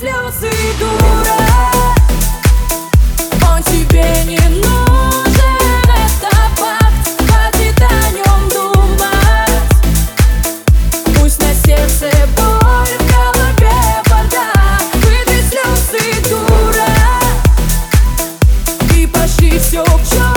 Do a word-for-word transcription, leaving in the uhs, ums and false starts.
слезы, дура. Он тебе не нужен, это факт, хватит о нем думать. Пусть на сердце боль, в голове бардак. Вытри слезы, дура, и пошли все в чем.